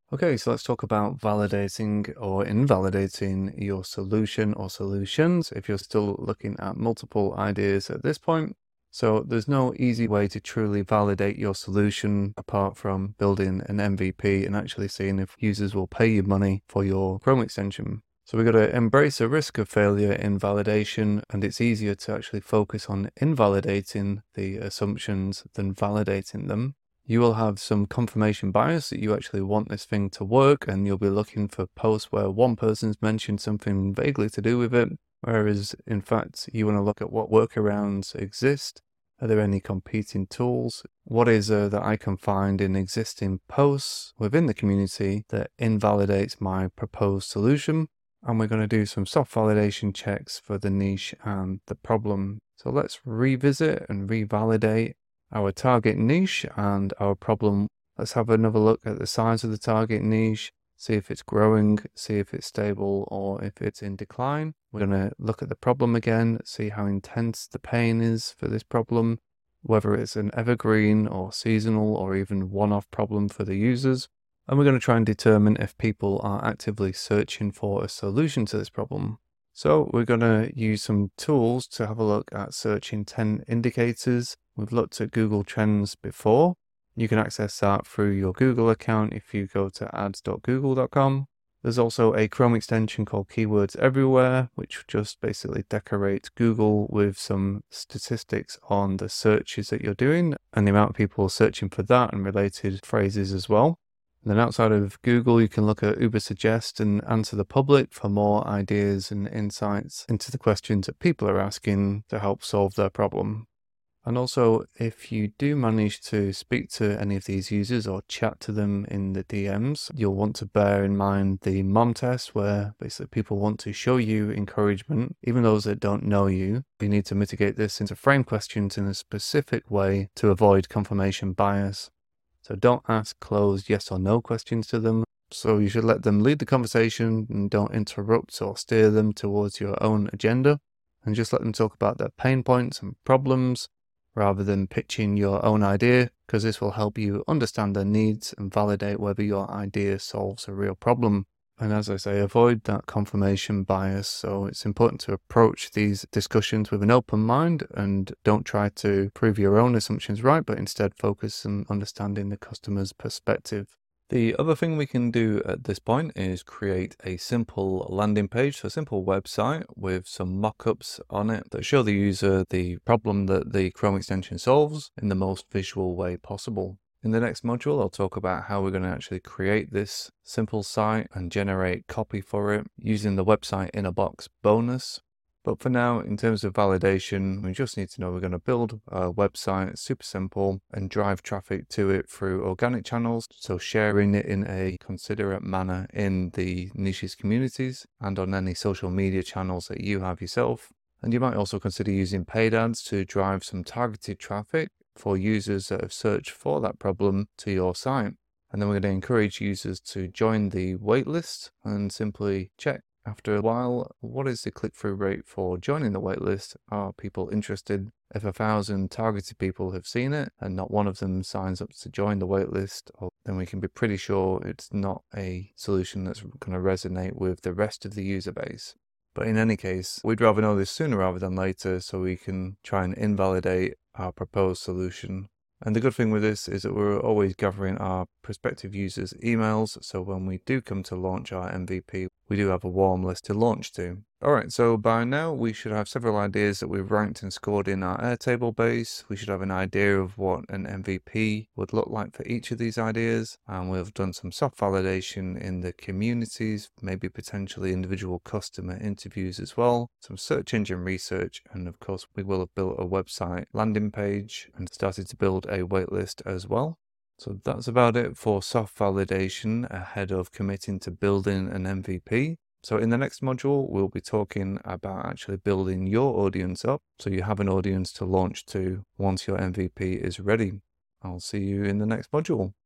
Okay, so let's talk about validating or invalidating your solution or solutions if you're still looking at multiple ideas at this point. So there's no easy way to truly validate your solution apart from building an MVP and actually seeing if users will pay you money for your Chrome extension. So we've got to embrace the risk of failure in validation, and it's easier to actually focus on invalidating the assumptions than validating them. You will have some confirmation bias that you actually want this thing to work, and you'll be looking for posts where one person's mentioned something vaguely to do with it, whereas in fact you want to look at what workarounds exist. Are there any competing tools? What is that I can find in existing posts within the community that invalidates my proposed solution? And we're going to do some soft validation checks for the niche and the problem. So let's revisit and revalidate our target niche and our problem. Let's have another look at the size of the target niche, see if it's growing, see if it's stable or if it's in decline. We're going to look at the problem again, see how intense the pain is for this problem, whether it's an evergreen or seasonal or even one-off problem for the users. And we're going to try and determine if people are actively searching for a solution to this problem. So we're going to use some tools to have a look at search intent indicators. We've looked at Google Trends before. You can access that through your Google account if you go to ads.google.com. There's also a Chrome extension called Keywords Everywhere, which just basically decorates Google with some statistics on the searches that you're doing and the amount of people searching for that and related phrases as well. And then outside of Google, you can look at Ubersuggest and Answer the Public for more ideas and insights into the questions that people are asking to help solve their problem. And also, if you do manage to speak to any of these users or chat to them in the DMs, you'll want to bear in mind the mom test, where basically people want to show you encouragement, even those that don't know you. You need to mitigate this into frame questions in a specific way to avoid confirmation bias. So don't ask closed yes or no questions to them. So you should let them lead the conversation and don't interrupt or steer them towards your own agenda. And just let them talk about their pain points and problems rather than pitching your own idea, because this will help you understand their needs and validate whether your idea solves a real problem. And as I say, avoid that confirmation bias. So it's important to approach these discussions with an open mind and don't try to prove your own assumptions right, but instead focus on understanding the customer's perspective. The other thing we can do at this point is create a simple landing page, so a simple website with some mock-ups on it that show the user the problem that the Chrome extension solves in the most visual way possible. In the next module, I'll talk about how we're going to actually create this simple site and generate copy for it using the website in a box bonus. But for now, in terms of validation, we just need to know we're going to build a website, super simple, and drive traffic to it through organic channels. So sharing it in a considerate manner in the niches communities and on any social media channels that you have yourself. And you might also consider using paid ads to drive some targeted traffic for users that have searched for that problem to your site. And then we're going to encourage users to join the waitlist and simply check after a while, what is the click-through rate for joining the waitlist? Are people interested? If 1,000 targeted people have seen it and not one of them signs up to join the waitlist, then we can be pretty sure it's not a solution that's going to resonate with the rest of the user base. But in any case, we'd rather know this sooner rather than later so we can try and invalidate our proposed solution. And the good thing with this is that we're always gathering our prospective users' emails, so when we do come to launch our MVP, we do have a warm list to launch to. Alright, so by now we should have several ideas that we've ranked and scored in our Airtable base. We should have an idea of what an MVP would look like for each of these ideas, and we've done some soft validation in the communities, maybe potentially individual customer interviews as well, some search engine research, and of course we will have built a website landing page and started to build a waitlist as well. So that's about it for soft validation ahead of committing to building an MVP. So in the next module, we'll be talking about actually building your audience up so you have an audience to launch to once your MVP is ready. I'll see you in the next module.